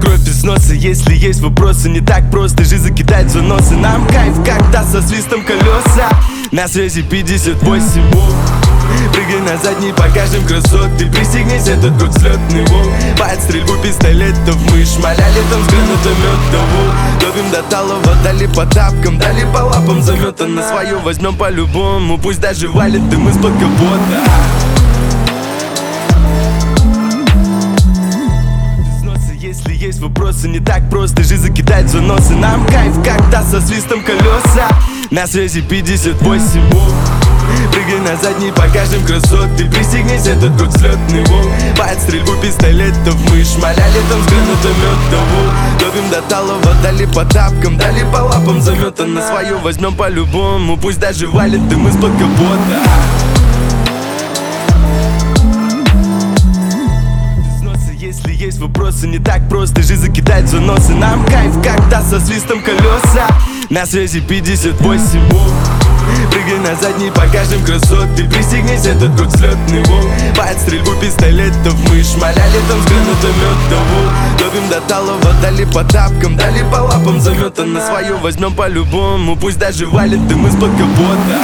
кровь из носа. Если есть вопросы, не так просто же закидать заносы. Нам кайф, как-то со свистом колеса. На связи 58 волн. Прыгай на задний, покажем красоты. Пристегнись, этот год взлетный волн. Под стрельбу пистолетов мы шмаляли там с гранатомета. Ловим до талого, дали по тапкам, дали по лапам. Заметано свое возьмем по-любому. Пусть даже валит дым из-под капота. Если есть вопросы, не так просто же закидать заносы. Нам кайф, как-то со свистом колеса. На связи 58 волн. Прыгай на задний, покажем красоты. Пристегнись, этот год взлетный волн. Под стрельбу пистолетов мы шмаляли там с гранатомета. Ловим до талого, дали по тапкам, дали по лапам. Заметано свое возьмем по-любому. Пусть даже валит дым из-под капота. Если есть вопросы, не так просто же закидать заносы. Нам кайф, как-то со свистом колеса. На связи 58 волн. Прыгай на задний, покажем красоты. Пристегнись, этот год взлетный волн. Под стрельбу пистолетов мы шмаляли там с гранатомета. Ловим до талого, дали по тапкам, дали по лапам. Заметано свое возьмем по-любому. Пусть даже валит дым из-под капота.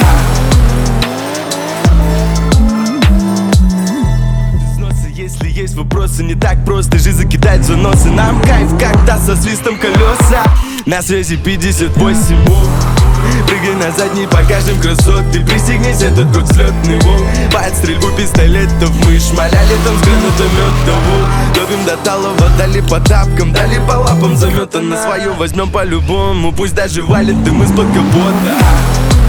Если есть вопросы, не так просто же закидать заносы. Нам кайф, как-то со свистом колеса. На связи 58 волн. Прыгай на задний, покажем красоты. Пристегнись, этот год взлетный волн. Под стрельбу пистолетов мы шмаляли там с гранатомета. Ловим до талого, дали по тапкам, дали по лапам. Заметано свое возьмем по-любому. Пусть даже валит дым из-под капота.